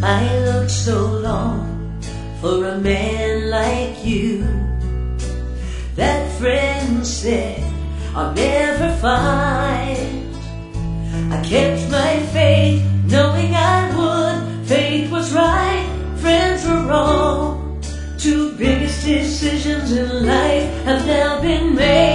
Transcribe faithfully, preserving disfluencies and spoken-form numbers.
I looked so long for a man like you that friends said I'll never find. I kept my faith knowing I would. Faith was right, friends were wrong. Two biggest decisions in life have now been made.